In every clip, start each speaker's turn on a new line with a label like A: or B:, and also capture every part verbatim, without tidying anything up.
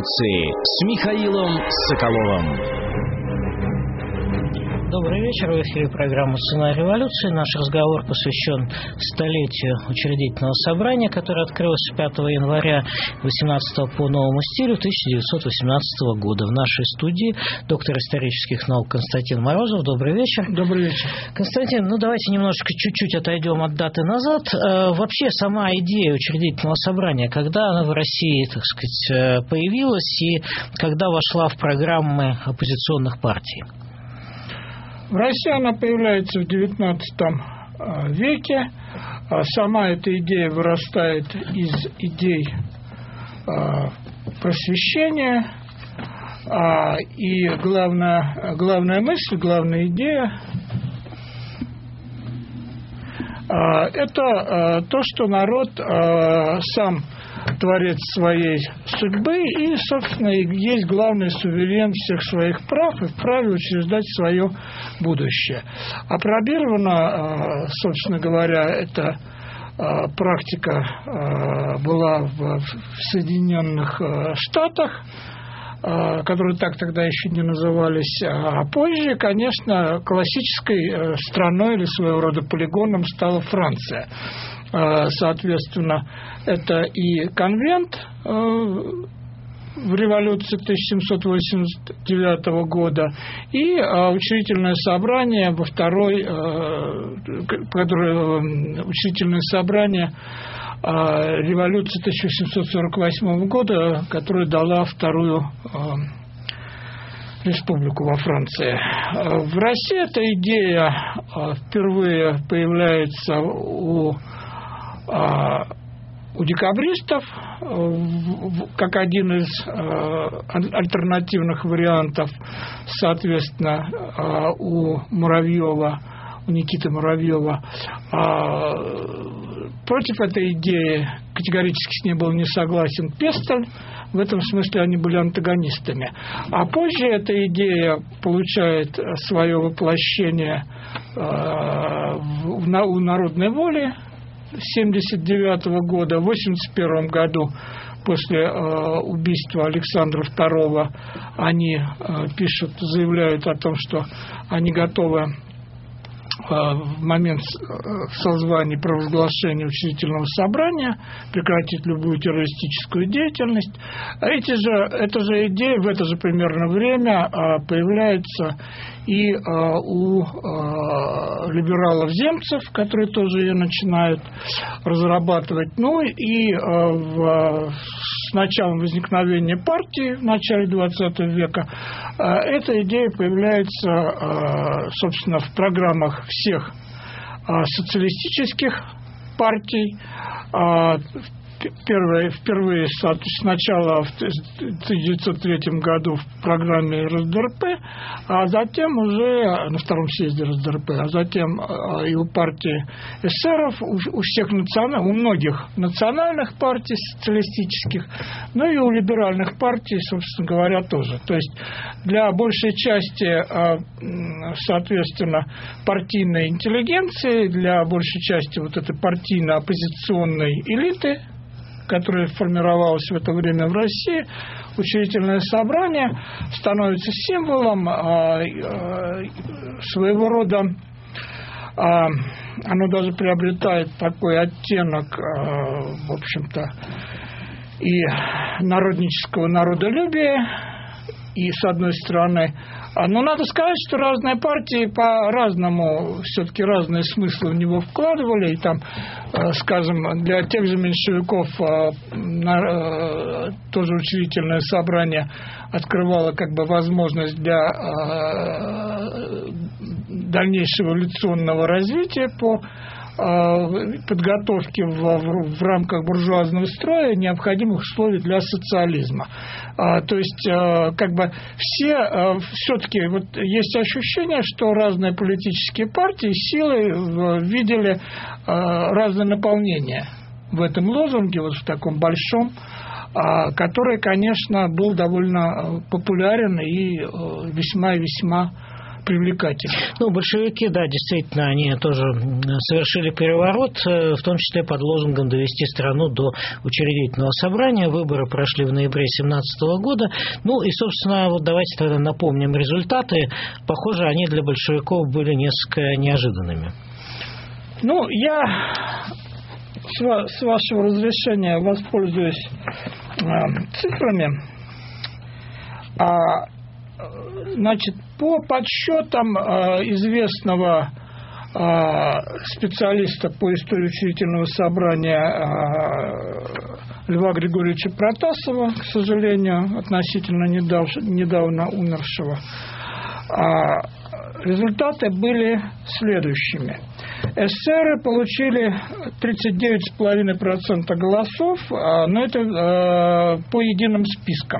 A: революции с Михаилом Соколовым.
B: Добрый вечер. В эфире программа «Цена революции». Наш разговор посвящен столетию Учредительного собрания, которое открылось пятого января восемнадцатого по новому стилю тысяча девятьсот восемнадцатого года. В нашей студии доктор исторических наук Константин Морозов. Добрый вечер.
C: Добрый вечер.
B: Константин, ну давайте немножко чуть-чуть отойдем от даты назад. Вообще сама идея Учредительного собрания, когда она в России, так сказать, появилась и когда вошла в программы оппозиционных партий?
C: В России она появляется в девятнадцатом веке. Сама эта идея вырастает из идей просвещения. И главная, главная мысль, главная идея – это то, что народ сам творец своей судьбы и, собственно, есть главный суверен всех своих прав и вправе учреждать свое будущее. Апробирована, собственно говоря, эта практика была в Соединенных Штатах, которые так тогда еще не назывались, а позже, конечно, классической страной или своего рода полигоном стала Франция. Соответственно, это и конвент в революции тысяча семьсот восемьдесят девятого года, и учредительное собрание во второй, которое учредительное собрание революции тысяча восемьсот сорок восьмого года, которая дала вторую республику во Франции. В России эта идея впервые появляется у у декабристов как один из альтернативных вариантов, соответственно, у Муравьева, у Никиты Муравьева. Против этой идеи категорически с ней был не согласен Пестель. В этом смысле они были антагонистами. А позже эта идея получает свое воплощение у народной воли семьдесят девятого года. В восемьдесят первом году, после э, убийства Александра второго, они э, пишут, заявляют о том, что они готовы э, в момент созвания провозглашения учредительного собрания прекратить любую террористическую деятельность. Эти же, эта же идея в это же примерно время э, появляется и э, у э, либералов-земцев, которые тоже ее начинают разрабатывать. Ну и э, в, с началом возникновения партии в начале двадцатого века э, эта идея появляется, э, собственно, в программах всех э, социалистических партий. Э, Первое, впервые сначала в тысяча девятьсот третьем году в программе РСДРП, а затем уже на втором съезде РСДРП, а затем и у партии эсеров, у, у всех национальных, у многих национальных партий социалистических, ну и у либеральных партий, собственно говоря, тоже. То есть для большей части, соответственно, партийной интеллигенции, для большей части вот этой партийно-оппозиционной элиты, которая формировалась в это время в России, учредительное собрание становится символом а, а, своего рода, а, оно даже приобретает такой оттенок, а, в общем-то, и народнического народолюбия, и, с одной стороны, но надо сказать, что разные партии по-разному, все-таки разные смыслы в него вкладывали. И там, скажем, для тех же меньшевиков тоже учредительное собрание открывало как бы возможность для дальнейшего эволюционного развития по подготовки в, в, в рамках буржуазного строя необходимых условий для социализма. А, то есть, а, как бы все, а, все-таки вот есть ощущение, что разные политические партии, силы видели а, разное наполнение в этом лозунге, вот в таком большом, а, который, конечно, был довольно популярен и а, весьма и весьма привлекательным.
B: Ну, большевики, да, действительно, они тоже совершили переворот, в том числе под лозунгом довести страну до учредительного собрания. Выборы прошли в ноябре семнадцатого года. Ну и, собственно, вот давайте тогда напомним результаты. Похоже, они для большевиков были несколько неожиданными.
C: Ну, я, с вашего разрешения, воспользуюсь э, цифрами. А, значит, по подсчетам э, известного э, специалиста по истории учредительного собрания э, Льва Григорьевича Протасова, к сожалению, относительно недав, недавно умершего, э, результаты были следующими. Эсеры получили тридцать девять целых пять десятых процента голосов, но это по единым спискам.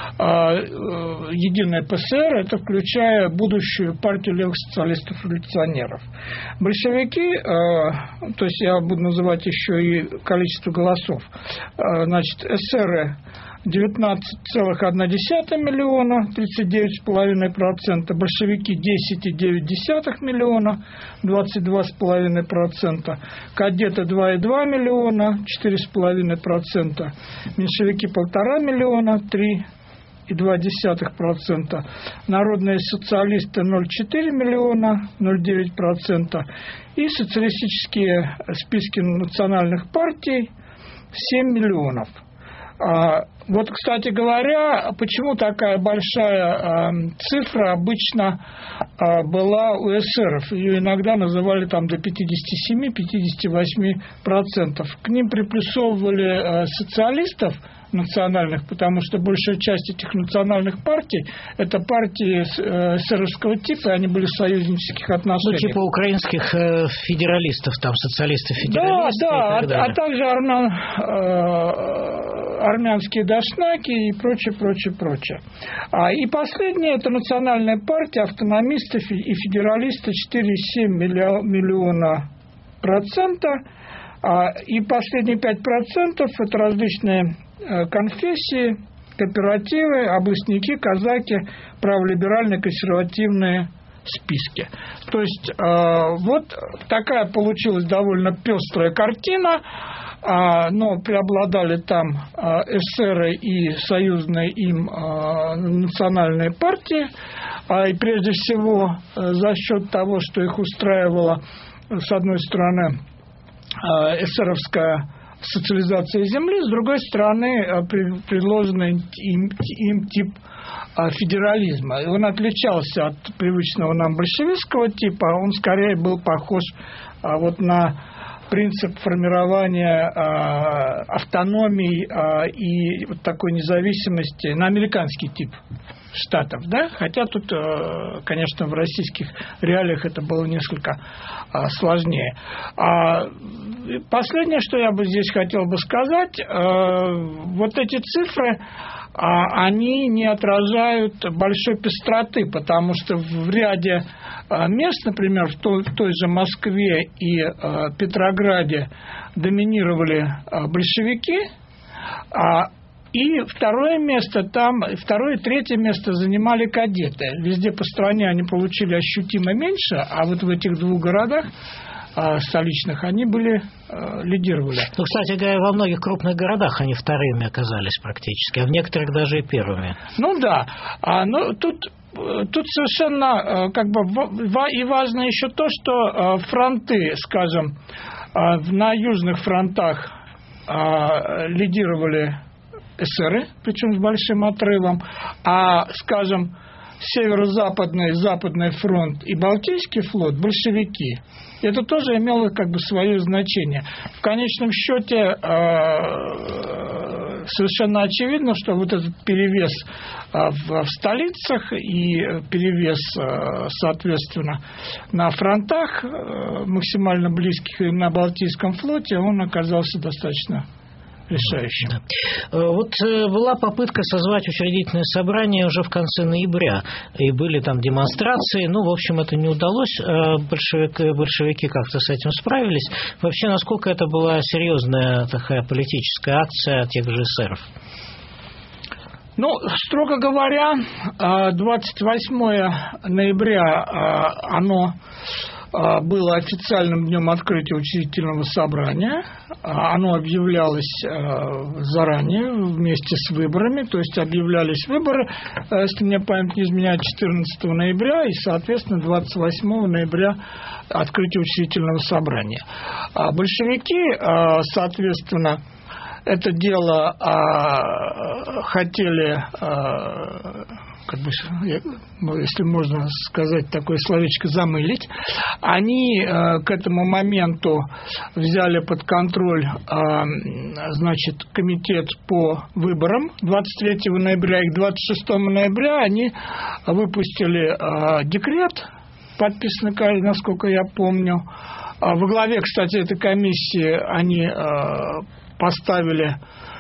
C: Единая ПСР, это включая будущую партию левых социалистов-революционеров. Большевики, то есть я буду называть еще и количество голосов, значит, эсеры девятнадцать целых одна десятая миллиона, тридцать девять целых пять десятых процента, большевики десять целых девять десятых миллиона, двадцать два целых пять десятых процента, кадеты два целых два миллиона, четыре целых пять десятых процента, меньшевики полтора миллиона, три целых два десятых процента, народные социалисты ноль целых четыре миллиона, ноль целых девять процента и социалистические списки национальных партий семь миллионов. Вот, кстати говоря, почему такая большая э, цифра обычно э, была у эсеров. Ее иногда называли там до пятьдесят семь - пятьдесят восемь процентов. К ним приплюсовывали э, социалистов национальных, потому что большая часть этих национальных партий – это партии э, эсеровского типа, и они были в союзнических отношениях.
B: Ну, типа украинских э, федералистов, там, социалистов-федералистов.
C: Да, да,
B: и так
C: а, а также армян, э, армянские дашнаки и прочее, прочее, прочее. А, и последняя – это национальная партия, автономисты и федералисты, четыре целых семь десятых миллиона процента. А, и последние пять процентов – это различные конфессии, кооперативы, областники, казаки, праволиберальные, консервативные списки. То есть э, вот такая получилась довольно пестрая картина, э, но преобладали там э, эсеры и союзные им э, национальные партии, э, и прежде всего э, за счет того, что их устраивала, с одной стороны, э, эсеровская социализация земли, с другой стороны, предложенный им, им тип федерализма. И он отличался от привычного нам большевистского типа, он скорее был похож вот на принцип формирования автономии и вот такой независимости, на американский тип штатов, да, хотя тут, конечно, в российских реалиях это было несколько сложнее. Последнее, что я бы здесь хотел бы сказать, вот эти цифры, они не отражают большой пестроты, потому что в ряде мест, например, в той, в той же Москве и Петрограде доминировали большевики, и второе место там, второе и третье место занимали кадеты. Везде по стране они получили ощутимо меньше, а вот в этих двух городах столичных они были, лидировали.
B: Ну, кстати говоря, во многих крупных городах они вторыми оказались практически, а в некоторых даже и первыми.
C: Ну да, а, ну, тут, тут совершенно как бы и важно еще то, что фронты, скажем, на южных фронтах лидировали эсеры, причем с большим отрывом, а, скажем, северо-западный, западный фронт и Балтийский флот – большевики. Это тоже имело как бы свое значение. В конечном счете совершенно очевидно, что вот этот перевес в столицах и перевес, соответственно, на фронтах максимально близких и на Балтийском флоте, он оказался достаточно решающим.
B: Да. Вот была попытка созвать учредительное собрание уже в конце ноября, и были там демонстрации, ну, в общем, это не удалось, большевики, большевики как-то с этим справились. Вообще, насколько это была серьезная такая политическая акция тех же эсеров?
C: Ну, строго говоря, двадцать восьмое ноября оно было официальным днем открытия учредительного собрания. Оно объявлялось заранее, вместе с выборами, то есть объявлялись выборы, если мне память не изменяет, четырнадцатого ноября, и, соответственно, двадцать восьмого ноября открытие учредительного собрания. А большевики, соответственно, это дело а, хотели, а, как бы, если можно сказать такое словечко, замылить. Они а, к этому моменту взяли под контроль, а, значит, комитет по выборам двадцать третьего ноября, и двадцать шестого ноября они выпустили а, декрет, подписанный, насколько я помню. А, во главе, кстати, этой комиссии они а, поставили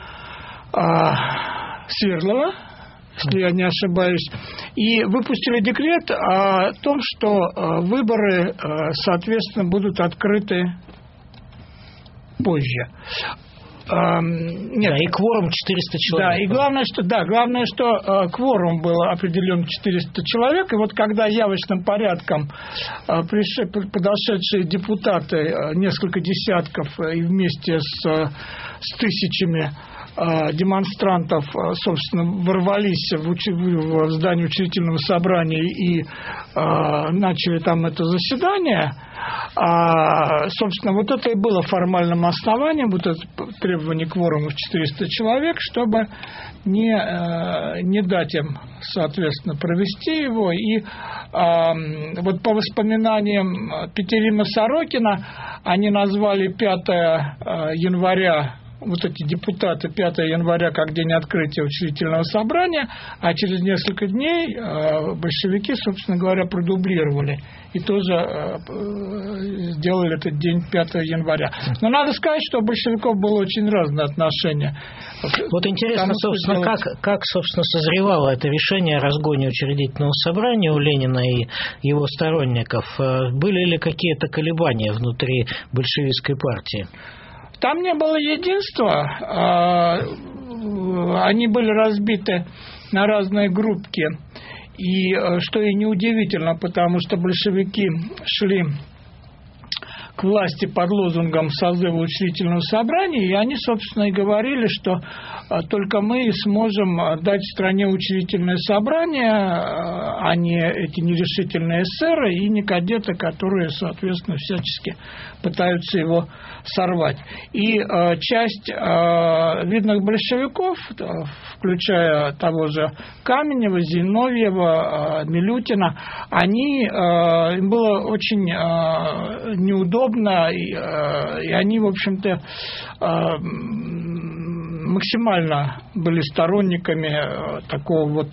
C: а, Свердлова, если я не ошибаюсь, и выпустили декрет о том, что а, выборы, а, соответственно, будут открыты позже. А, нет.
B: Да, и кворум четыреста человек.
C: Да, и главное, что, да, главное, что а, кворум был определен четыреста человек, и вот когда явочным порядком а, пришли, подошедшие депутаты, а, несколько десятков, и вместе с, с тысячами а, демонстрантов, а, собственно, ворвались в, уч... в здание учредительного собрания и а, начали там это заседание, а, собственно, вот это и было формальным основанием, вот это требование кворума в четыреста человек, чтобы не, не дать им, соответственно, провести его. И а, вот по воспоминаниям Петерима Сорокина, они назвали пятое января, вот эти депутаты, пятое января как день открытия учредительного собрания, а через несколько дней большевики, собственно говоря, продублировали и тоже сделали этот день пятого января. Но надо сказать, что у большевиков было очень разное отношение.
B: Вот интересно, Там, собственно, как, как, собственно, созревало это решение о разгоне учредительного собрания у Ленина и его сторонников. Были ли какие-то колебания внутри большевистской партии?
C: Там не было единства, они были разбиты на разные группки, и что и неудивительно, потому что большевики шли к власти под лозунгом созыва учредительного собрания, и они, собственно, и говорили, что только мы сможем дать стране учредительное собрание, а не эти нерешительные эсеры и не кадеты, которые, соответственно, всячески пытаются его сорвать. И э, часть э, видных большевиков, включая того же Каменева, Зиновьева, э, Милютина, они, э, им было очень э, неудобно, и, э, и они, в общем-то, э, максимально были сторонниками такого вот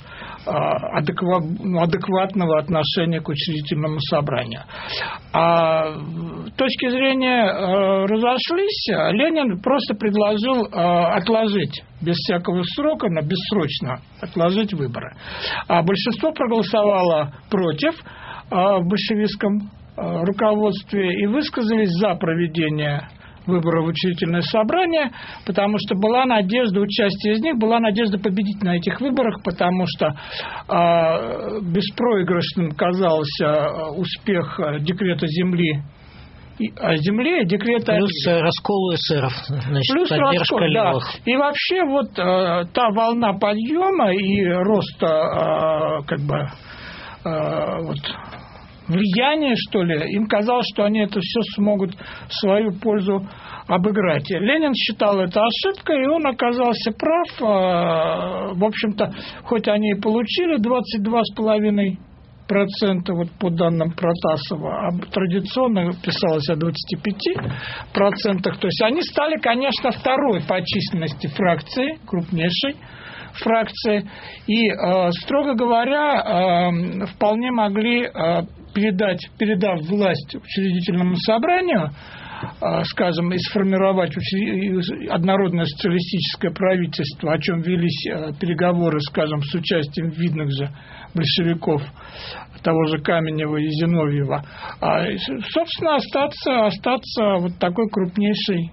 C: адекватного отношения к учредительному собранию. А с точки зрения разошлись, Ленин просто предложил отложить без всякого срока, на бессрочно отложить выборы. А большинство проголосовало против в большевистском руководстве и высказались за проведение выборов в учредительное собрание, потому что была надежда, у части из них была надежда победить на этих выборах, потому что э, беспроигрышным казался успех декрета земли о земле, декрета...
B: Плюс раскол эсеров, значит,
C: Плюс
B: поддержка
C: раскол, да.
B: левых.
C: И вообще вот э, та волна подъема и роста э, как бы э, вот влияние, что ли, им казалось, что они это все смогут в свою пользу обыграть. Ленин считал это ошибкой, и он оказался прав. В общем-то, хоть они и получили двадцать два с половиной процента, вот по данным Протасова, а традиционно писалось о двадцати пяти процентах. То есть они стали, конечно, второй по численности фракции, крупнейшей фракции, и, э, строго говоря, э, вполне могли э, передать, передав власть учредительному собранию, э, скажем, и сформировать учред... однородное социалистическое правительство, о чем велись э, переговоры, скажем, с участием видных же большевиков, того же Каменева и Зиновьева, а, собственно, остаться, остаться вот такой крупнейшей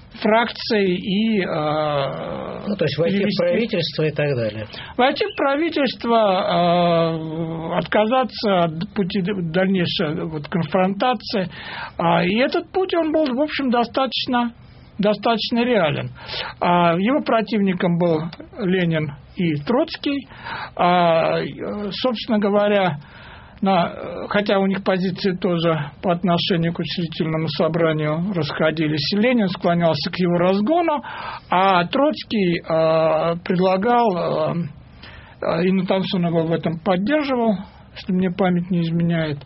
C: фракций и... Э,
B: ну, то есть войти в правительство и так далее.
C: Войти в правительство, э, отказаться от пути дальнейшей вот, конфронтации. Э, и этот путь, он был, в общем, достаточно, достаточно реален. Э, его противником был Ленин и Троцкий. Э, собственно говоря, На, хотя у них позиции тоже по отношению к учредительному собранию расходились. Ленин склонялся к его разгону, а Троцкий э, предлагал, э, и Натансон его в этом поддерживал, если мне память не изменяет,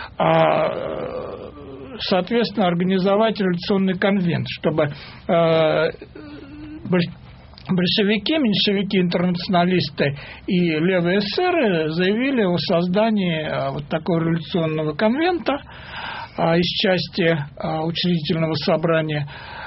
C: э, соответственно, организовать революционный конвент, чтобы э, большевики, меньшевики, интернационалисты и левые эсеры заявили о создании вот такого революционного конвента из части учредительного собрания.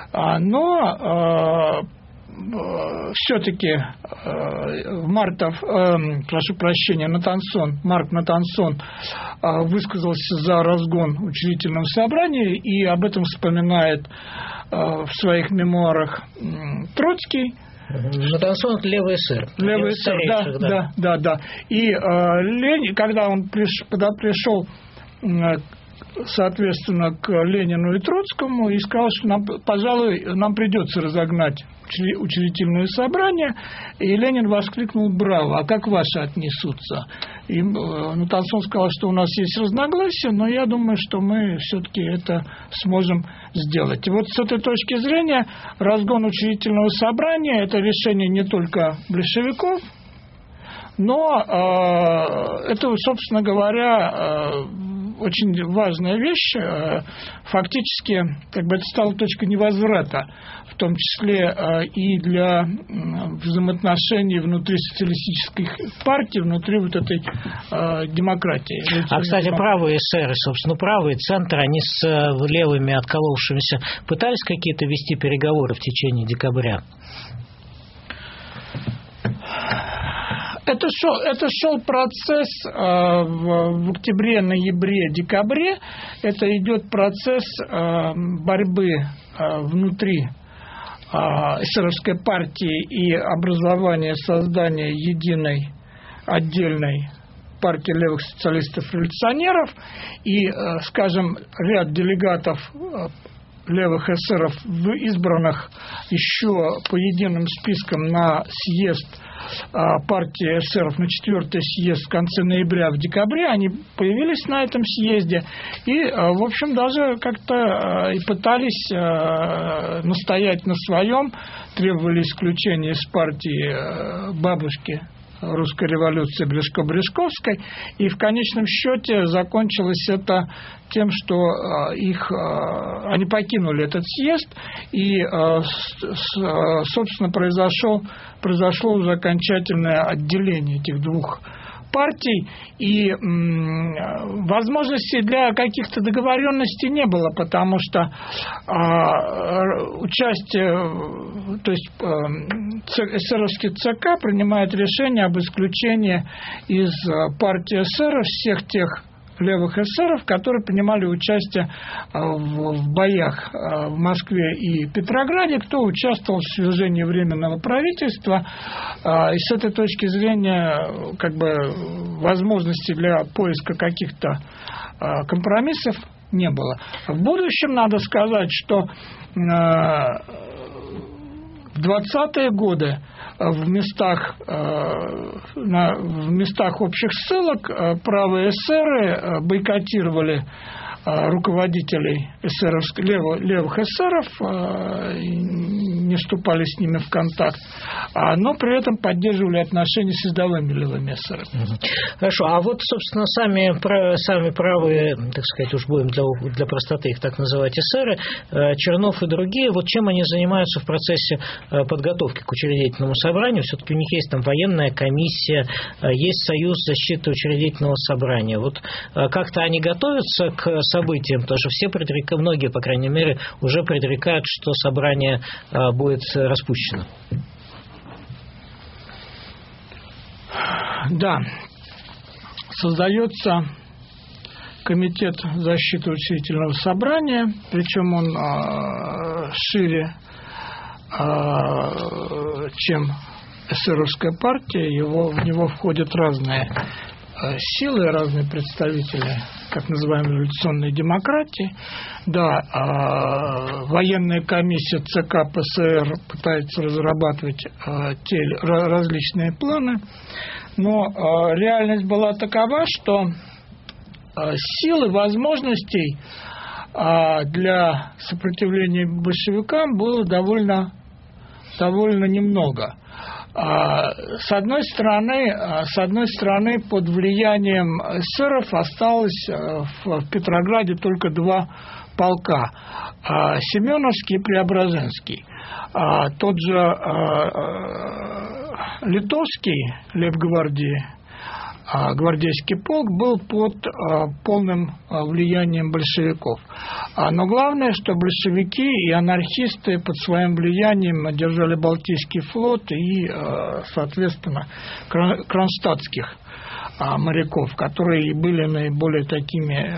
C: Но все-таки Мартов, прошу прощения, Натансон, Марк Натансон высказался за разгон учредительного собрания, и об этом вспоминает в своих мемуарах Троцкий.
B: Натансон – левый эсер.
C: Левый эсер, да, да, да, да, да. И э, Ленин, когда он приш, когда пришел, э, соответственно, к Ленину и Троцкому, и сказал, что, нам, пожалуй, нам придется разогнать учредительное собрание, и Ленин воскликнул: «Браво! А как ваши отнесутся?» И э, Натансон сказал, что у нас есть разногласия, но я думаю, что мы все-таки это сможем сделать. И вот с этой точки зрения разгон учредительного собрания – это решение не только большевиков, но э, это, собственно говоря, э, очень важная вещь. Э, фактически, как бы это стало точкой невозврата, в том числе э, и для э, взаимоотношений внутри социалистических партий, внутри вот этой э, демократии.
B: А, кстати, правые эсеры, собственно, правые, центр, они с левыми отколовшимися пытались какие-то вести переговоры в течение декабря?
C: Это шел, это шел процесс э, в, в октябре, ноябре, декабре. Это идет процесс э, борьбы э, внутри э, эсеровской партии и образования, создания единой отдельной партии левых социалистов-революционеров. И, э, скажем, ряд делегатов э, левых эсеров, избранных еще по единым спискам на съезд партии эсеров, на четвертый съезд в конце ноября, в декабре, они появились на этом съезде и, в общем, даже как-то и пытались настоять на своем, требовали исключения из партии бабушки русской революции Брешко-Брешковской, и в конечном счете закончилось это тем, что их, они покинули этот съезд, и, собственно, произошло, произошло уже окончательное отделение этих двух партий, и м, возможностей для каких-то договоренностей не было, потому что а, участие, то есть а, эсеровский ЦК принимает решение об исключении из партии эсеров всех тех левых эсеров, которые принимали участие в, в боях в Москве и Петрограде, кто участвовал в свержении Временного правительства. И с этой точки зрения, как бы, возможности для поиска каких-то компромиссов не было. В будущем надо сказать, что в двадцатые годы в местах, в местах общих ссылок правые эсеры бойкотировали руководителей эсеровских, лев, левых эсеров, не вступали с ними в контакт, но при этом поддерживали отношения с рядовыми левыми эсерами.
B: Хорошо, а вот, собственно, сами, сами правые, так сказать, уж будем для, для простоты их так называть, эсеры, Чернов и другие, вот чем они занимаются в процессе подготовки к учредительному собранию? Все-таки у них есть там военная комиссия, есть Союз защиты учредительного собрания. Вот как-то они готовятся к событиям, потому что все предрекают, многие, по крайней мере, уже предрекают, что собрание будет распущено.
C: Да, создается комитет защиты учредительного собрания, причем он шире чем эсеровская партия. Его, в него входят разные силы, разные представители так называемой революционной демократии. Да, военная комиссия ЦК ПСР пытается разрабатывать те различные планы, но реальность была такова, что сил и возможностей для сопротивления большевикам было довольно, довольно немного. С одной стороны, с одной стороны, под влиянием эсеров осталось в Петрограде только два полка – Семеновский и Преображенский. Тот же Литовский, лейб-гвардии, гвардейский полк был под полным влиянием большевиков. Но главное, что большевики и анархисты под своим влиянием одержали Балтийский флот и, соответственно, кронштадтских моряков, которые были наиболее такими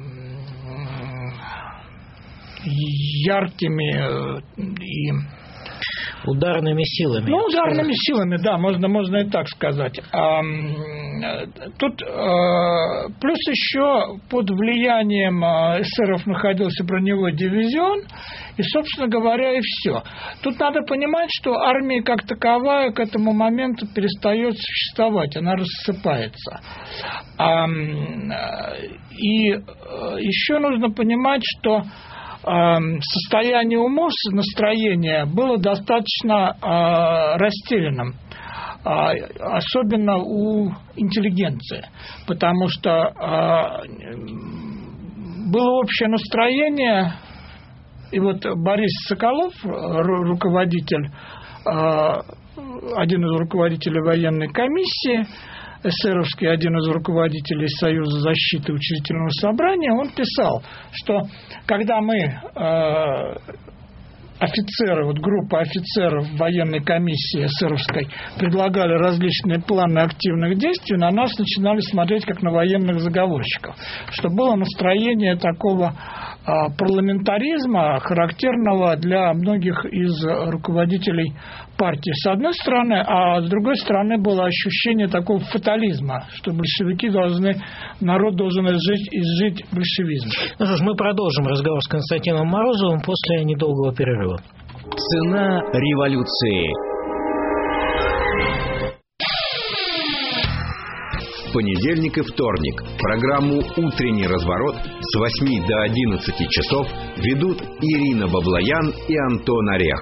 C: яркими и
B: ударными силами.
C: Ну, ударными силами, да, можно, можно и так сказать. А, тут а, плюс еще под влиянием эсеров находился броневой дивизион, и, собственно говоря, и все. Тут надо понимать, что армия как таковая к этому моменту перестает существовать, она рассыпается. А, и еще нужно понимать, что состояние умов, настроение было достаточно э, растерянным, э, особенно у интеллигенции, потому что э, было общее настроение, и вот Борис Соколов, руководитель, э, один из руководителей военной комиссии, эсеровский, один из руководителей Союза защиты учредительного собрания, он писал, что когда мы, э, офицеры, вот группа офицеров военной комиссии эсеровской, предлагали различные планы активных действий, на нас начинали смотреть как на военных заговорщиков, что было настроение такого э, парламентаризма, характерного для многих из руководителей партии, с одной стороны, а с другой стороны было ощущение такого фатализма, что большевики должны, народ должен изжить, изжить большевизм.
B: Ну что ж, мы продолжим разговор с Константином Морозовым после недолгого перерыва.
A: Цена революции.
D: В понедельник и вторник программу «Утренний разворот» с восьми до одиннадцати часов ведут Ирина Баблоян и Антон Орех.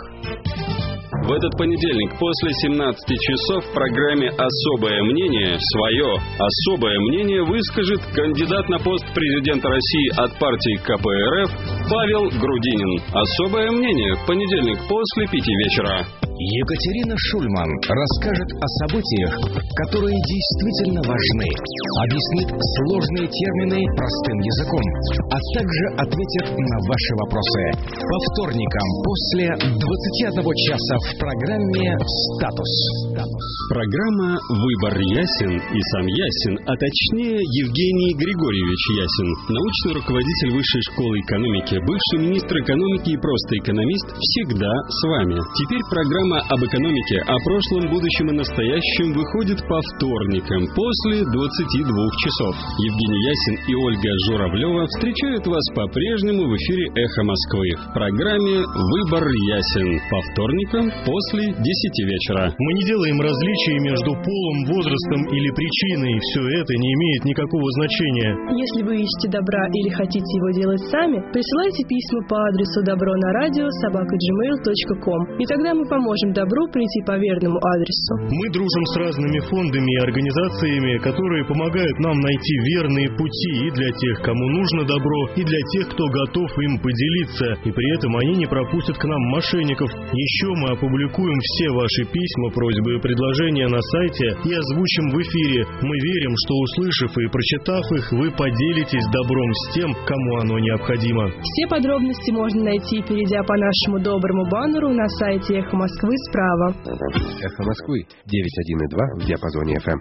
E: В этот понедельник после семнадцати часов в программе «Особое мнение» свое особое мнение выскажет кандидат на пост президента России от партии ка пэ эр эф Павел Грудинин. Особое мнение в понедельник после пяти вечера.
A: Екатерина Шульман расскажет о событиях, которые действительно важны, объяснит сложные термины простым языком, а также ответит на ваши вопросы. По вторникам после двадцати одного часа в программе «Статус».
E: Программа «Выбор ясен» и сам ясен, а точнее Евгений Григорьевич Ясин, научный руководитель Высшей школы экономики, бывший министр экономики и просто экономист, всегда с вами. Теперь программа об экономике, о прошлом, будущем и настоящем выходит по вторникам после двадцати двух часов. Евгений Ясин и Ольга Журавлева встречают вас по-прежнему в эфире «Эхо Москвы» в программе «Выбор ясен» по вторникам после десяти вечера.
F: Мы не делаем различий между полом, возрастом или причиной. Все это не имеет никакого значения.
G: Если вы ищете добра или хотите его делать сами, присылайте письма по адресу добро на радио собака джимейл точка ком, и тогда мы поможем добру прийти по верному адресу.
F: Мы дружим с разными фондами и организациями, которые помогают нам найти верные пути и для тех, кому нужно добро, и для тех, кто готов им поделиться, и при этом они не пропустят к нам мошенников. Еще мы опубликуем все ваши письма, просьбы и предложения на сайте и озвучим в эфире. Мы верим, что, услышав и прочитав их, вы поделитесь добром с тем, кому оно необходимо.
G: Все подробности можно найти, перейдя по нашему доброму баннеру на сайте «Эхо Москвы» справа.
H: «Эхо Москвы» девяносто один и два в диапазоне эф эм.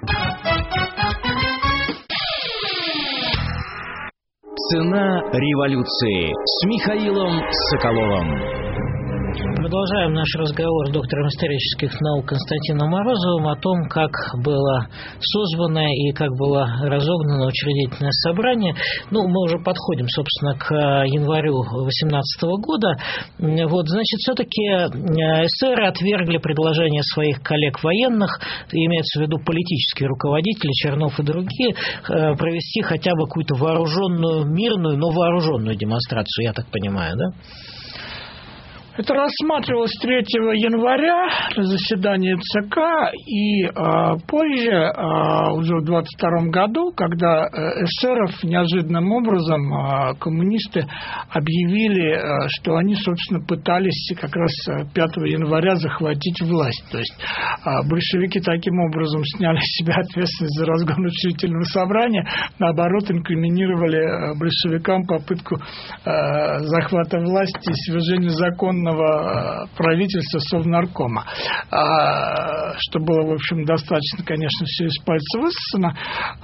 A: Цена революции с Михаилом Соколовым.
B: Продолжаем наш разговор с доктором исторических наук Константином Морозовым о том, как было созвано и как было разогнано учредительное собрание. Ну, мы уже подходим, собственно, к январю две тысячи восемнадцатого года. Вот, значит, все-таки эсеры отвергли предложение своих коллег военных, имеется в виду политические руководители, Чернов и другие, провести хотя бы какую-то вооруженную, мирную, но вооруженную демонстрацию, я так понимаю, да?
C: Это рассматривалось третьего января на заседании ЦК, и а, позже, а, уже в двадцать втором году, когда эсеров неожиданным образом а, коммунисты объявили, а, что они, собственно, пытались как раз пятого января захватить власть. То есть а, большевики таким образом сняли с себя ответственность за разгон учредительного собрания, наоборот, инкриминировали большевикам попытку а, захвата власти и свержения закона правительства Совнаркома, что было, в общем, достаточно, конечно, все из пальца высосано.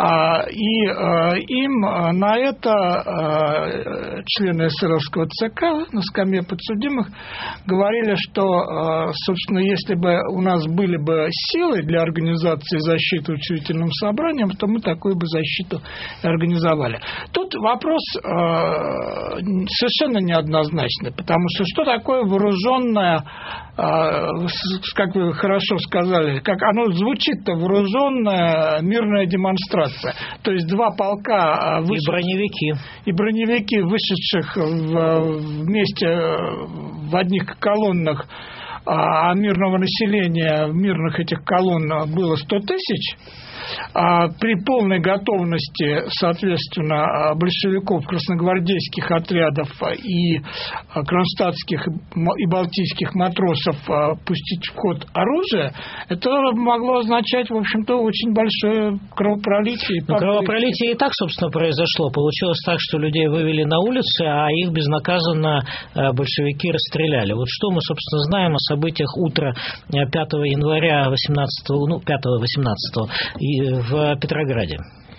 C: И им на это члены эсеровского ЦК на скамье подсудимых говорили, что, собственно, если бы у нас были бы силы для организации защиты учредительным собранием, то мы такую бы защиту и организовали. Тут вопрос совершенно неоднозначный, потому что что такое вооруженная, как вы хорошо сказали, как оно звучит-то, вооруженная мирная демонстрация. То есть два полка вышедших, и броневики, и броневики, вышедших в, вместе в одних колоннах, а мирного населения в мирных этих колонн было сто тысяч. При полной готовности, соответственно, большевиков, красногвардейских отрядов и кронштадтских и балтийских матросов пустить в ход оружие, это могло означать, в общем-то, очень большое кровопролитие.
B: Ну, кровопролитие и так, собственно, произошло. Получилось так, что людей вывели на улицы, а их безнаказанно большевики расстреляли. Вот что мы, собственно, знаем о событиях утра пятого января восемнадцатого, ну, пятого-восемнадцатого в Петрограде.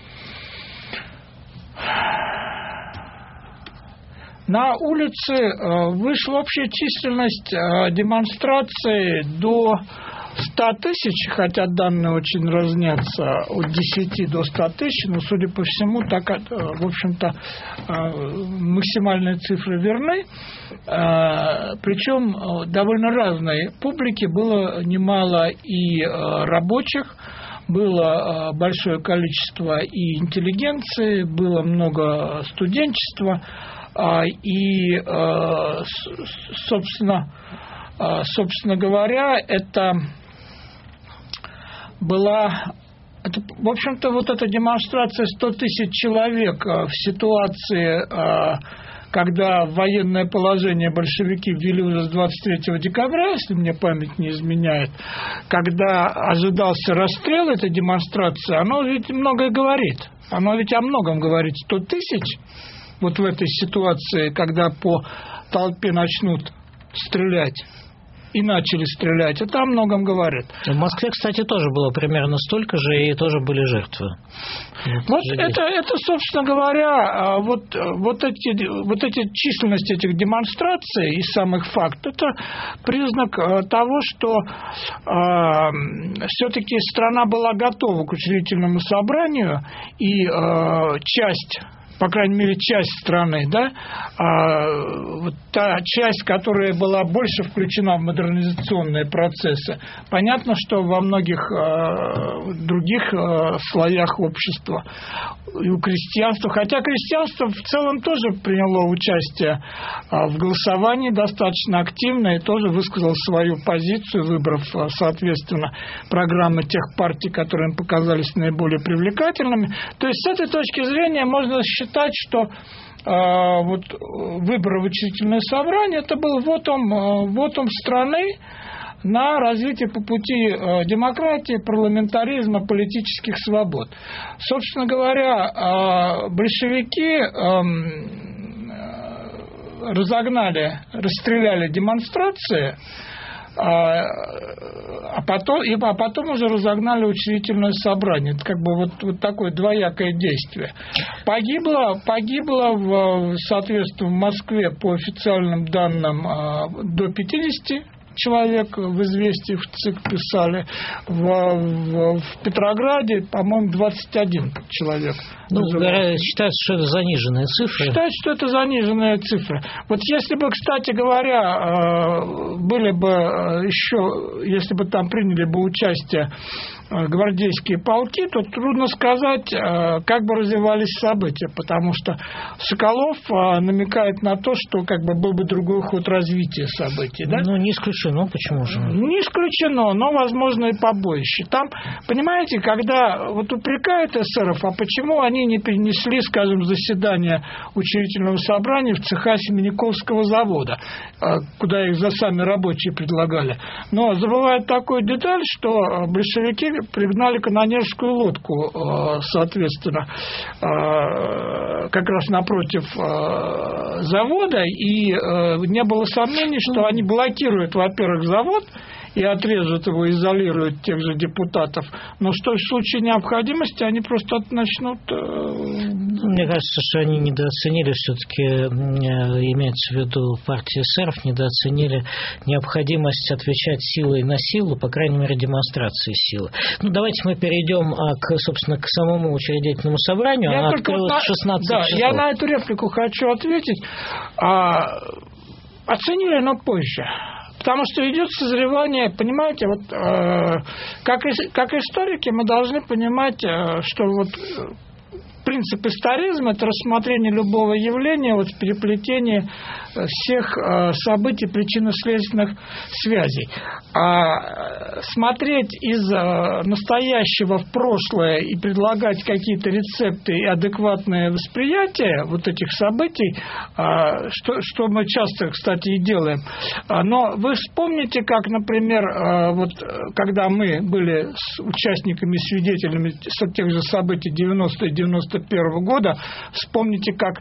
C: На улице вышла общая численность демонстрации до ста тысяч, хотя данные очень разнятся от десяти до ста тысяч, но, судя по всему, так, в общем-то, максимальные цифры верны. Причем довольно разной публики, было немало и рабочих, было большое количество и интеллигенции, было много студенчества, и, собственно, собственно говоря, это была, это, в общем-то, вот эта демонстрация сто тысяч человек в ситуации, когда военное положение большевики ввели уже с двадцать третьего декабря, если мне память не изменяет, когда ожидался расстрел этой демонстрации, оно ведь многое говорит. Оно ведь о многом говорит. сто тысяч вот в этой ситуации, когда по толпе начнут стрелять, и начали стрелять, это о многом говорит.
B: В Москве, кстати, тоже было примерно столько же, и тоже были жертвы.
C: Вот это, это, собственно говоря, вот, вот, эти, вот эти численность этих демонстраций и самых фактов, это признак того, что э, все-таки страна была готова к учредительному собранию, и э, часть, по крайней мере, часть страны, да, а, вот та часть, которая была больше включена в модернизационные процессы, понятно, что во многих а, других а, слоях общества и у крестьянства, хотя крестьянство в целом тоже приняло участие а, в голосовании достаточно активно и тоже высказало свою позицию, выбрав, а, соответственно, программы тех партий, которые им показались наиболее привлекательными. То есть с этой точки зрения можно считать, что э, вот, выборы в учредительное собрание это был вотум, э, вотум страны на развитие по пути э, демократии, парламентаризма, политических свобод. Собственно говоря, э, большевики э, разогнали, расстреляли демонстрации, а потом, и, а потом уже разогнали учредительное собрание. Это как бы вот, вот такое двоякое действие. Погибло, погибло в, соответственно, в Москве по официальным данным до пятидесяти человек в «Известии», в ЦИК писали. В, в, в Петрограде, по-моему, двадцать один человек.
B: Ну, считается, что это заниженные цифры.
C: Считается, что это заниженные цифры. Вот если бы, кстати говоря, были бы еще, если бы там приняли бы участие гвардейские полки, то трудно сказать, как бы развивались события, потому что Соколов намекает на то, что как бы был бы другой ход развития событий. Да?
B: Ну, не исключено, почему же?
C: Не исключено, но, возможно, и побоище. Там, понимаете, когда вот упрекают эсеров, а почему они не перенесли, скажем, заседание учредительного собрания в цеха Семенниковского завода, куда их за сами рабочие предлагали. Но забывают такую деталь, что большевики пригнали канонерскую лодку, соответственно, как раз напротив завода, и не было сомнений, что они блокируют, во-первых, завод, и отрежут его, изолируют тех же депутатов. Но что в случае необходимости они просто начнут...
B: Мне кажется, что они недооценили все-таки, имеется в виду партия эсеров, недооценили необходимость отвечать силой на силу, по крайней мере, демонстрации силы. Ну, давайте мы перейдем, к, собственно, к самому учредительному собранию.
C: Я
B: Она открылась в шестнадцать
C: да,
B: часов.
C: Я на эту реплику хочу ответить. А, оценили, но позже. Потому что идет созревание, понимаете, вот э, как, как историки мы должны понимать, э, что вот принцип историзма – это рассмотрение любого явления вот в переплетении всех э, событий, причинно-следственных связей. А смотреть из э, настоящего в прошлое и предлагать какие-то рецепты и адекватное восприятие вот этих событий, э, что, что мы часто, кстати, и делаем. Но вы вспомните, как, например, э, вот, когда мы были с участниками, свидетелями тех же событий девяностого и девяносто первого года, вспомните, как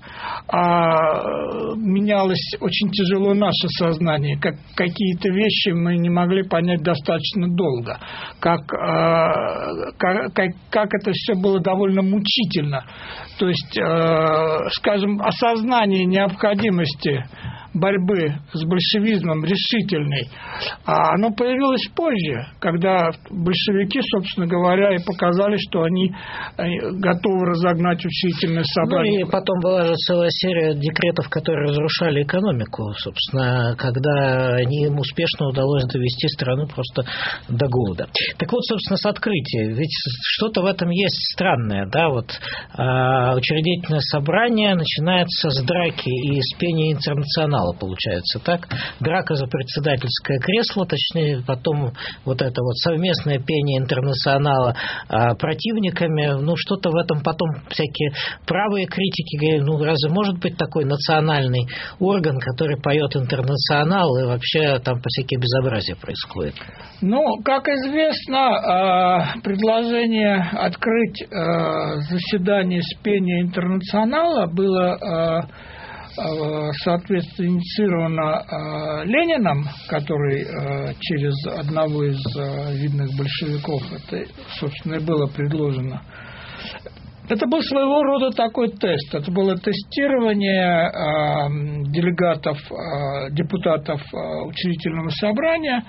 C: э, менялось очень тяжело наше сознание, как какие-то вещи мы не могли понять достаточно долго, как, э, как, как это все было довольно мучительно. То есть, э, скажем, осознание необходимости борьбы с большевизмом решительной, а оно появилось позже, когда большевики, собственно говоря, и показали, что они готовы разогнать учредительное собрание.
B: Ну и потом была же целая серия декретов, которые разрушали экономику, собственно, когда им успешно удалось довести страну просто до голода. Так вот, собственно, с открытия, ведь что-то в этом есть странное, да, вот а, учредительное собрание начинается с драки и с пения интернационала, получается, так? Драка за председательское кресло, точнее, потом вот это вот совместное пение интернационала а, противниками, ну, что-то в этом потом всякие правые критики говорят, ну, разве может быть такой национальный орган, который поет интернационал, и вообще там всякие безобразия происходят?
C: Ну, как известно, предложение открыть заседание с пения интернационала было, соответственно, инициировано Лениным, который через одного из видных большевиков, это, собственно, и было предложено. Это был своего рода такой тест. Это было тестирование э, делегатов, э, депутатов э, учредительного собрания.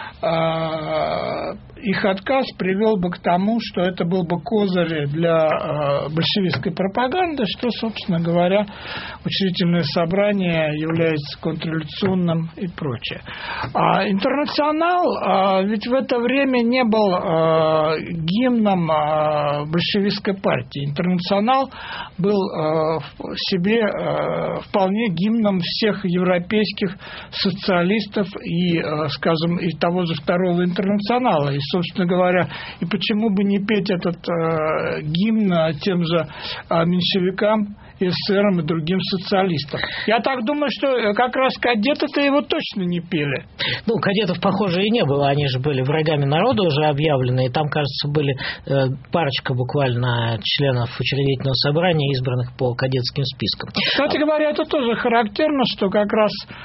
C: Э, их отказ привел бы к тому, что это был бы козырь для э, большевистской пропаганды, что, собственно говоря, учредительное собрание является контрреволюционным и прочее. А интернационал э, ведь в это время не был э, гимном э, большевистской партии. Интернационал был э, в себе э, вполне гимном всех европейских социалистов и, э, скажем, и того же второго интернационала. И, собственно говоря, и почему бы не петь этот э, гимн тем же э, меньшевикам, эсерам и другим социалистам. Я так думаю, что как раз кадеты-то его точно не пели.
B: Ну, кадетов, похоже, и не было. Они же были врагами народа уже объявлены. И там, кажется, были э, парочка буквально членов учредительного собрания, избранных по кадетским спискам.
C: Кстати говоря, это тоже характерно, что как раз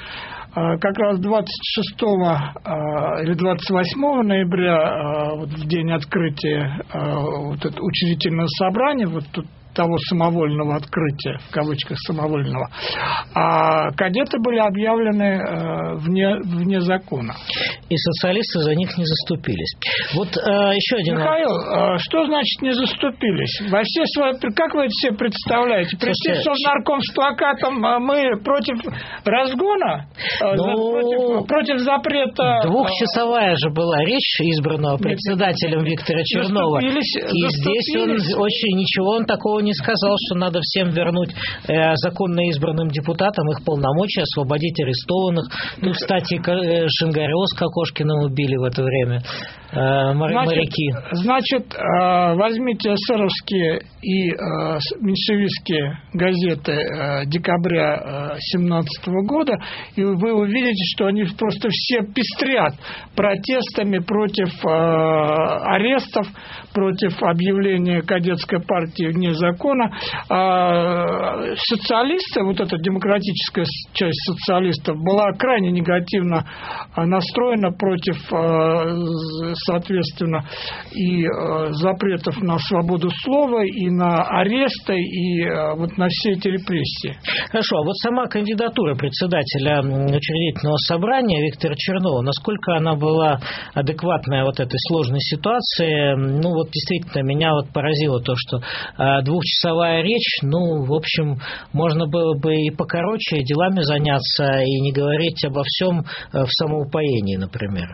C: как раз двадцать шестого или двадцать восьмого ноября, вот в день открытия вот этого учредительного собрания, вот тут того самовольного открытия, в кавычках самовольного, а кадеты были объявлены э, вне, вне закона.
B: И социалисты за них не заступились. Вот э, еще один...
C: Михаил, э, что значит не заступились? Во все свои... Как вы это себе представляете? Прийти в Совнарком с плакатом «Мы против разгона», э,
B: ну,
C: против, против запрета...
B: Двухчасовая же была речь избранного председателем Виктора Чернова. И здесь он очень ничего он такого не сказал, что надо всем вернуть э, законно избранным депутатам их полномочия, освободить арестованных. Тут, кстати, Шингарёва с Кокошкиным убили в это время. Э, моряки.
C: Значит, значит э, возьмите эсеровские и э, меньшевистские газеты э, декабря семнадцатого года, и вы увидите, что они просто все пестрят протестами против э, арестов, против объявления кадетской партии вне закона. А социалисты, вот эта демократическая часть социалистов, была крайне негативно настроена против, соответственно, и запретов на свободу слова, и на аресты, и вот на все эти репрессии.
B: Хорошо, а вот сама кандидатура председателя учредительного собрания Виктора Чернова, насколько она была адекватная вот этой сложной ситуации? Ну, вот действительно, меня вот поразило то, что э, двухчасовая речь, ну, в общем, можно было бы и покороче делами заняться, и не говорить обо всем э, в самоупоении, например.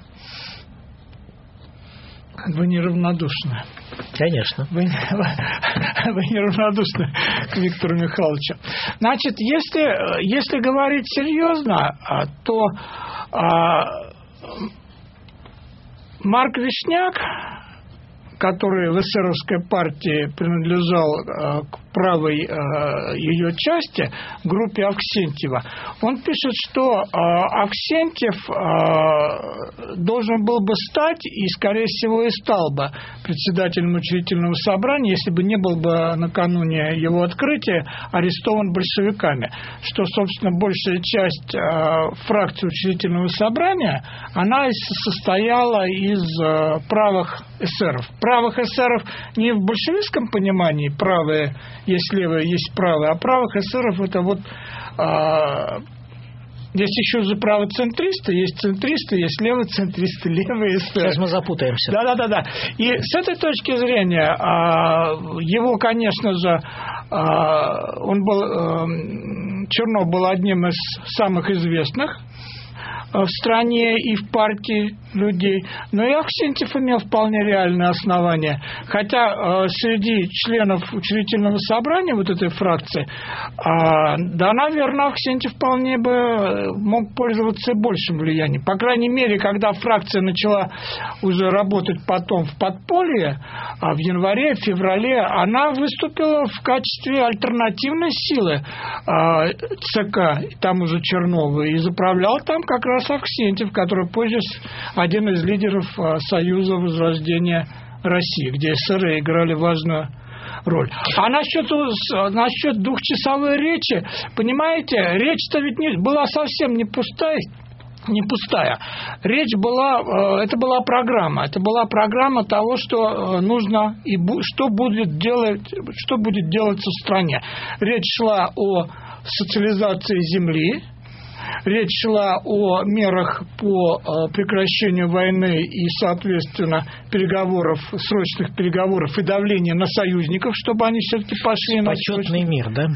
C: Вы неравнодушны.
B: Конечно.
C: Вы, вы, вы неравнодушны к Виктору Михайловичу. Значит, если, если говорить серьезно, то а, Марк Вишняк, который в эсеровской партии принадлежал э, к правой э, ее части, группе Авксентьева, он пишет, что э, Авксентьев э, должен был бы стать, и, скорее всего, и стал бы председателем учредительного собрания, если бы не был бы накануне его открытия арестован большевиками. Что, собственно, большая часть э, фракции учредительного собрания, она состояла из э, правых эсеров. Правых эсеров не в большевистском понимании, правые есть левые, есть правые, а правых эсеров это вот а, есть еще же правоцентристы, есть центристы, есть левоцентристы, левые эсеры.
B: Сейчас мы запутаемся.
C: Да-да-да. И с этой точки зрения а, его, конечно же, а, он был, а, Чернов был одним из самых известных в стране и в партии людей. Но и Авксентьев имел вполне реальные основания. Хотя э, среди членов учредительного собрания вот этой фракции, э, да, наверное, Авксентьев вполне бы мог пользоваться большим влиянием. По крайней мере, когда фракция начала уже работать потом в подполье, а в январе, в феврале, она выступила в качестве альтернативной силы э, ЦК, там уже Чернова, и заправлял там как раз Авксентьев, который позже один из лидеров Союза Возрождения России, где эсеры играли важную роль. А насчет, насчет двухчасовой речи, понимаете, речь-то ведь не, была совсем не пустая, не пустая. Речь была, это была программа, это была программа того, что нужно и что будет делать, что будет делаться в стране. Речь шла о социализации земли. Речь шла о мерах по прекращению войны и, соответственно, переговоров, срочных переговоров и давления на союзников, чтобы они все-таки пошли на...
B: Почетный мир, да?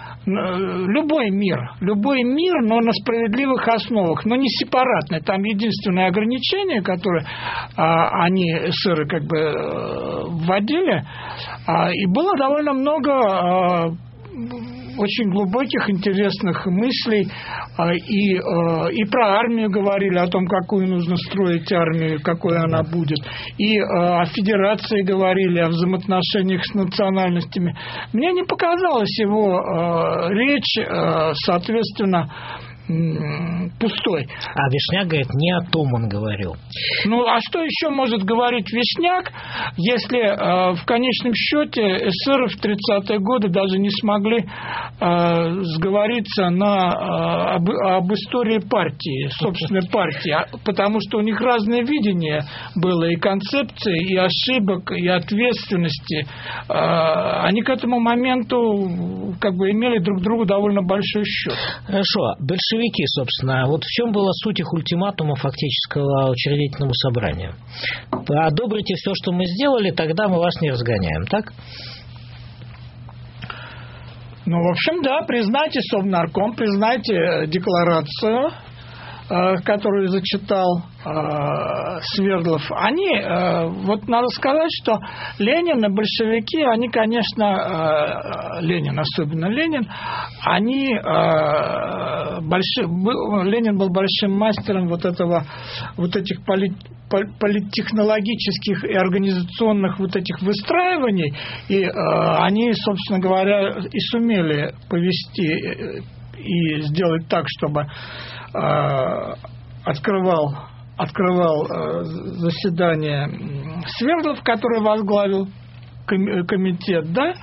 C: Любой мир, любой мир, но на справедливых основах, но не сепаратный. Там единственное ограничение, которое а, они, эсеры, как бы вводили, а, и было довольно много... А, очень глубоких, интересных мыслей, и, и про армию говорили, о том, какую нужно строить армию, какой она будет, и о федерации говорили, о взаимоотношениях с национальностями. Мне не показалась его речь, соответственно, пустой.
B: А Вишняк говорит, не о том он говорил.
C: Ну, а что еще может говорить Вишняк, если э, в конечном счете эсеры в тридцатые годы даже не смогли э, сговориться на, э, об, об истории партии, собственной партии, потому что у них разное видение было и концепции, и ошибок, и ответственности. Э, они к этому моменту как бы имели друг другу довольно большой счет.
B: Хорошо. Большевики, собственно, вот в чем была суть их ультиматума фактического учредительному собранию? Одобрите все, что мы сделали, тогда мы вас не разгоняем, так?
C: Ну, в общем, да, признайте Совнарком, признайте декларацию, которую зачитал Свердлов. Они, вот надо сказать, что Ленин и большевики, они, конечно, Ленин, особенно Ленин, они большие, Ленин был большим мастером вот этого, вот этих полит, политтехнологических и организационных вот этих выстраиваний, и они, собственно говоря, и сумели повести и сделать так, чтобы открывал, открывал заседание Свердлов, который возглавил комитет, да,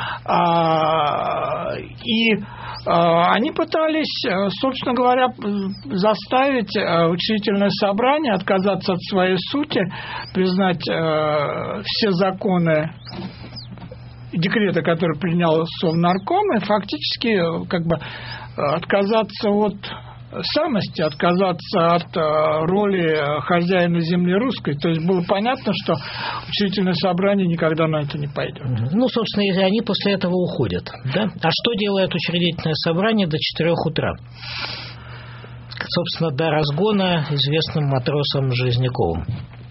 C: и они пытались, собственно говоря, заставить учредительное собрание отказаться от своей сути, признать все законы, декреты, которые принял Совнарком, и фактически как бы отказаться от самости, отказаться от роли хозяина земли русской. То есть было понятно, что учредительное собрание никогда на это не пойдет.
B: Ну, собственно, и они после этого уходят. Да? А что делает учредительное собрание до четырех утра? Собственно, до разгона известным матросом Железняковым.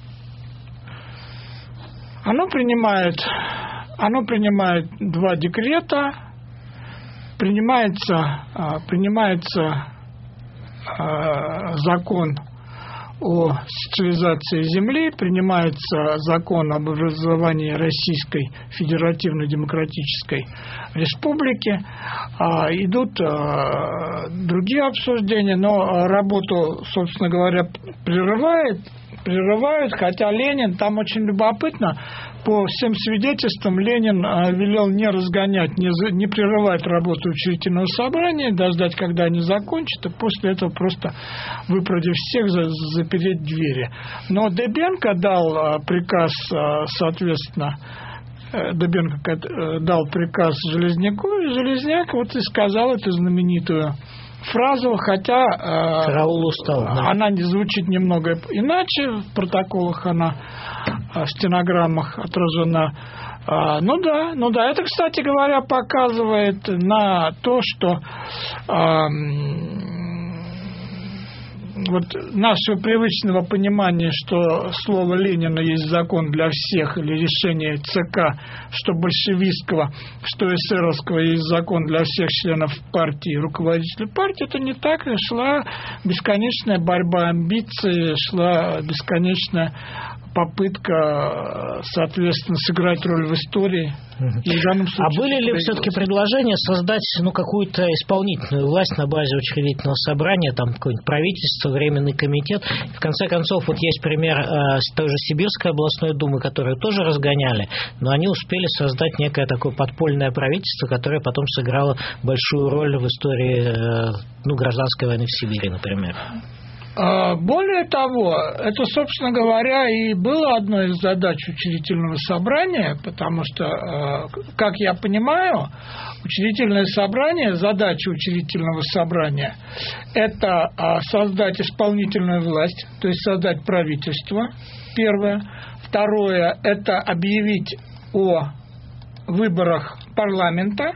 C: Оно принимает, оно принимает два декрета, принимается, принимается закон о социализации земли, принимается закон об образовании Российской Федеративно-Демократической Республики, идут другие обсуждения, но работу, собственно говоря, прерывает, прерывают, хотя Ленин, там очень любопытно, по всем свидетельствам Ленин велел не разгонять, не, за, не прерывать работу учредительного собрания, дождать, когда они закончат, и после этого просто, выпродив всех, за, запереть двери. Но Дебенко дал приказ, соответственно, Дебенко дал приказ Железняку, и Железняк вот и сказал эту знаменитую фразу, хотя
B: Караул устал, да.
C: Она звучит немного иначе, в протоколах она, в стенограммах отражена. Ну да, ну да, это, кстати говоря, показывает на то, что вот нашего привычного понимания, что слово Ленина есть закон для всех, или решение ЦК, что большевистского, что эсеровского есть закон для всех членов партии, руководителей партии, это не так. Шла бесконечная борьба амбиций, шла бесконечная попытка, соответственно, сыграть роль в истории. И в данном случае,
B: а были ли все-таки предложения создать ну, какую-то исполнительную власть на базе учредительного собрания, там какое-нибудь правительство, временный комитет? В конце концов, вот есть пример э, той же Сибирской областной думы, которую тоже разгоняли, но они успели создать некое такое подпольное правительство, которое потом сыграло большую роль в истории э, ну, гражданской войны в Сибири, например.
C: Более того, это, собственно говоря, и было одной из задач учредительного собрания, потому что, как я понимаю, учредительное собрание, задача учредительного собрания – это создать исполнительную власть, то есть создать правительство, первое. Второе – это объявить о выборах парламента.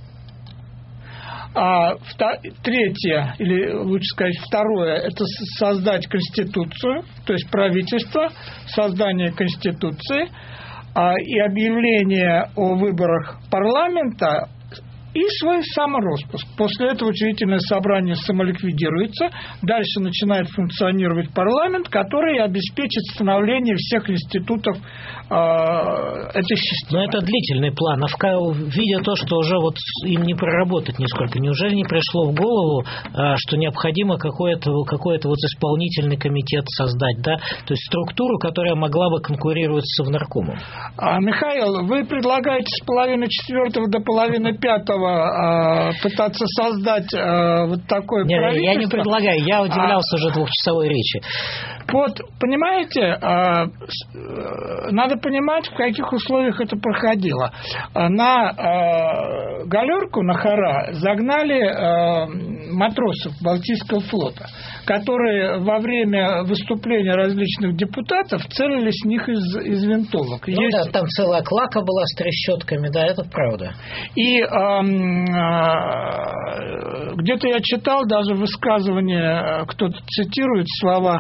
C: А третье, или лучше сказать второе, это создать конституцию, то есть правительство, создание конституции и объявление о выборах парламента и свой самороспуск. После этого учредительное собрание самоликвидируется, дальше начинает функционировать парламент, который обеспечит становление всех институтов э, этой системы.
B: Но это длительный план, а в, видя то, что уже вот им не проработать нисколько, неужели не пришло в голову, что необходимо какой-то, какой-то вот исполнительный комитет создать, да? То есть структуру, которая могла бы конкурировать с Совнаркомом?
C: А, Михаил, вы предлагаете с половины четвертого до половины пятого а, пытаться создать а, вот такое
B: Нет,
C: правительство?
B: Я не предлагаю, я удивлялся а... уже двухчасовой речи.
C: Вот, понимаете, а, надо понимать, в каких условиях это проходило. На а, галерку, на Хара, загнали а, матросов Балтийского флота, которые во время выступления различных депутатов целились в них из, из винтовок.
B: Ну
C: Есть...
B: да, там целая клака была с трещотками, да, это правда.
C: И а, а, где-то я читал даже высказывание, кто-то цитирует слова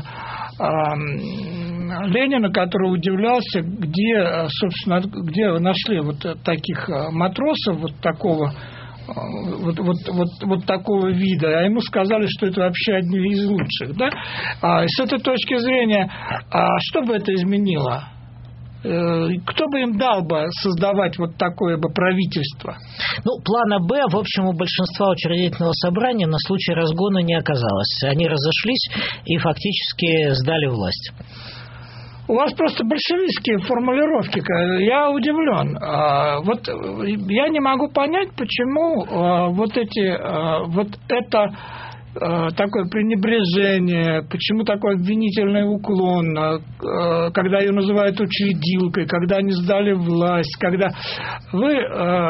C: Ленина, который удивлялся, где, собственно, где нашли вот таких матросов, вот такого, вот, вот, вот, вот такого вида, а ему сказали, что это вообще одни из лучших, да? А, и с этой точки зрения, а что бы это изменило? Кто бы им дал бы создавать вот такое бы правительство?
B: Ну, плана «Б», в общем, у большинства учредительного собрания на случай разгона не оказалось. Они разошлись и фактически сдали власть.
C: У вас просто большевистские формулировки. Я удивлен. Вот я не могу понять, почему вот эти, вот это такое пренебрежение, почему такой обвинительный уклон, когда ее называют учредилкой, когда они сдали власть, когда вы...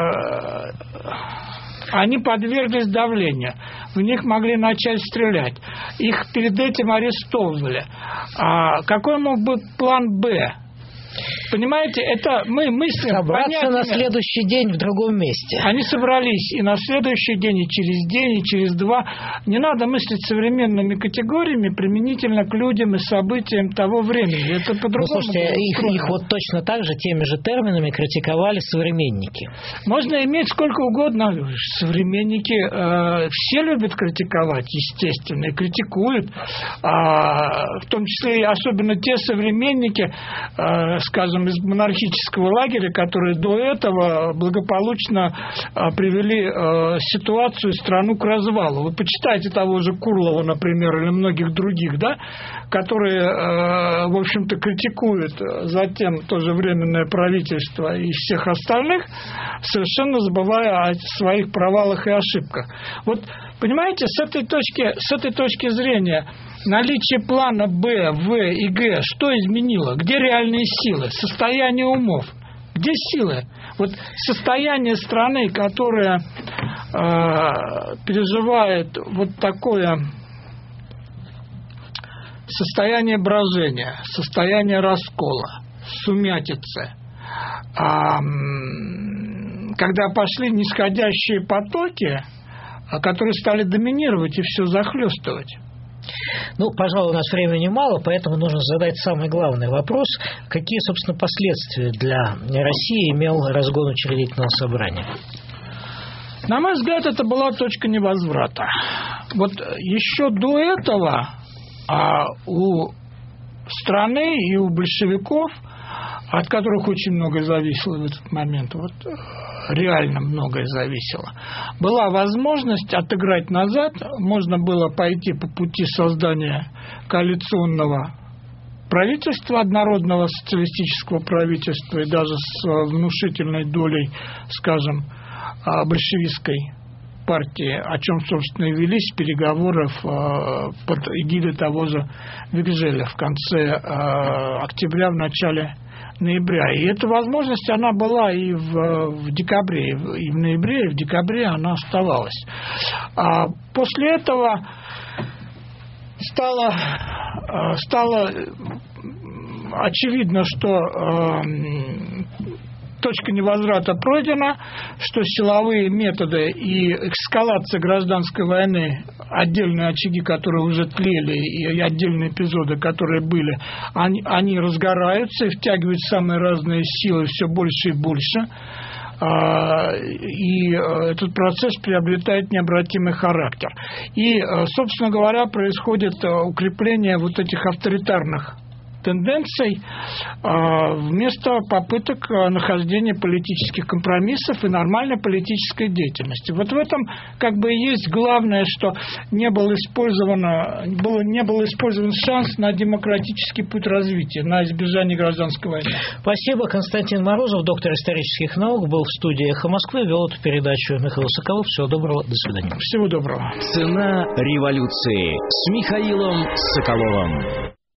C: Они подверглись давлению. В них могли начать стрелять. Их перед этим арестовывали. А какой мог быть план «Б»? Понимаете, это мы мыслим...
B: Собраться на следующий день в другом месте.
C: Они собрались и на следующий день, и через день, и через два. Не надо мыслить современными категориями применительно к людям и событиям того времени. Это по-другому.
B: Ну, слушайте, их, их вот точно так же теми же терминами критиковали современники.
C: Можно иметь сколько угодно. Современники э, все любят критиковать, естественно, и критикуют. А, в том числе и особенно те современники, э, скажем, из монархического лагеря, которые до этого благополучно а, привели а, ситуацию, страну к развалу. Вы почитайте того же Курлова, например, или многих других, да, которые, а, в общем-то, критикуют затем тоже временное правительство и всех остальных, совершенно забывая о своих провалах и ошибках. Вот, понимаете, с этой точки, с этой точки зрения наличие плана Б, В и Г что изменило? Где реальные силы? Состояние умов. Где силы? Вот состояние страны, которая э, переживает вот такое состояние брожения, состояние раскола, сумятицы, э, когда пошли нисходящие потоки, которые стали доминировать и все захлестывать.
B: Ну, пожалуй, у нас времени мало, поэтому нужно задать самый главный вопрос. Какие, собственно, последствия для России имел разгон учредительного собрания?
C: На мой взгляд, это была точка невозврата. Вот еще до этого а, у страны и у большевиков, от которых очень многое зависело в этот момент, вот реально многое зависело, была возможность отыграть назад, можно было пойти по пути создания коалиционного правительства, однородного социалистического правительства и даже с внушительной долей, скажем, большевистской партии, о чем, собственно, и велись переговоры под эгидой того же Вигжеля в конце октября, в начале ноября. И эта возможность, она была и в, в декабре, и в ноябре, и в декабре она оставалась. А после этого стало, стало очевидно, что точка невозврата пройдена, что силовые методы и эскалация гражданской войны, отдельные очаги, которые уже тлели, и отдельные эпизоды, которые были, они, они разгораются и втягивают самые разные силы все больше и больше. и этот процесс приобретает необратимый характер. И, собственно говоря, происходит укрепление вот этих авторитарных тенденций вместо попыток нахождения политических компромиссов и нормальной политической деятельности. Вот в этом как бы и есть главное, что не был использован, был, не был использован шанс на демократический путь развития, на избежание гражданской войны.
B: Спасибо. Константин Морозов, доктор исторических наук, был в студии «Эхо Москвы», вел эту передачу Михаил Соколов. Всего доброго. До свидания.
C: Всего доброго.
A: Цена революции с Михаилом Соколовым.